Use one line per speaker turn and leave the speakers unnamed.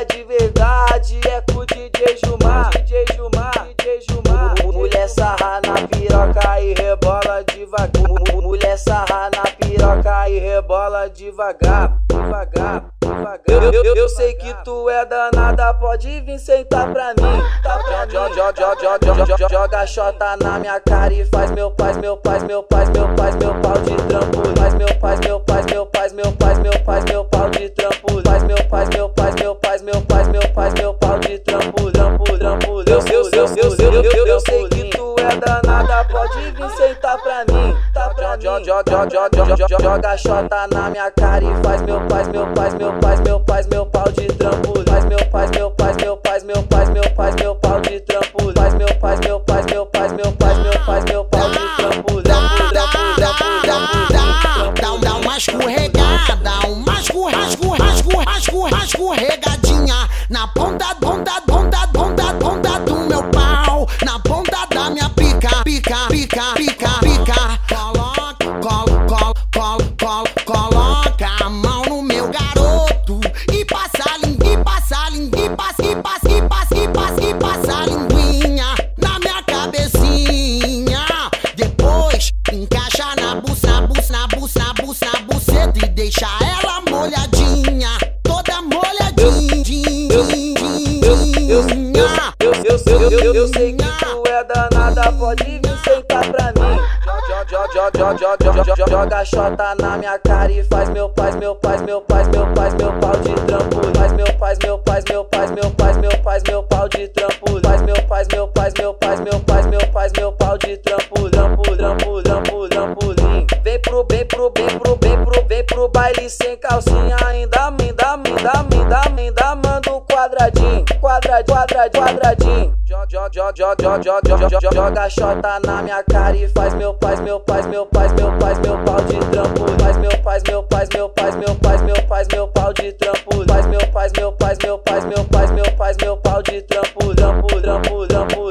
rebola de verdade é com o DJ Jumar, DJ Jumar, DJ Jumar. Mulher sarra na piroca e rebola devagar. Mulher sarra na piroca e rebola devagar, devagar, devagar. Eu sei que tu é danada, pode vir sentar pra mim. Tá pra mim. Joga xota na minha cara e faz meu paz, meu paz, meu paz, meu paz, meu pau de trampo. Faz meu paz, meu paz, meu paz, meu paz, meu paz, meu pau de trampo. Faz meu paz, meu paz, meu paz, meu paz, meu paz, meu pau de trampo, trampo, trampo. Eu sei que tu é danada, pode vir sentar pra mim. Tá pra mim. Joga xota na minha cara e faz meu paz, meu paz, meu paz, meu paz, meu pau de trampo. Faz meu paz, meu paz, meu paz, meu paz, meu paz, meu pau de trampo. Faz meu paz, meu paz, meu paz, meu paz, meu paz, meu pau de trampo.
Dá uma escorregada, uma escorregadinha na ponta do meu pau, na ponta da minha pica, pica, pica, pica, pica. Coloca a mão no meu garoto e passa a linguinha na minha cabecinha. Depois encaixa na buceta e deixa ela molhadinha, toda molhadinha.
Eu sei que tu é danada, pode vir sentar pra mim. Joga xota na minha cara e faz meu paz, meu paz, meu paz, meu paz, meu pau de trampo. Faz meu paz, meu paz, meu paz, meu paz, meu paz, meu pau de trampo. Faz meu paz, meu paz, meu paz, meu paz, meu paz, meu pau de trampo, trampo, trampo, trampo, trampolim. Vem pro baile sem calcinha, ainda manda um quadradinho, quadradinho. Joga xota na minha cara e faz meu paz, meu paz, meu paz, meu paz, meu pau de trampo. Faz meu paz, meu paz, meu paz, meu paz, meu paz, meu pau de trampo. Faz meu paz, meu paz, meu paz, meu paz, meu paz, meu pau de trampo, trampo, trampo, trampo.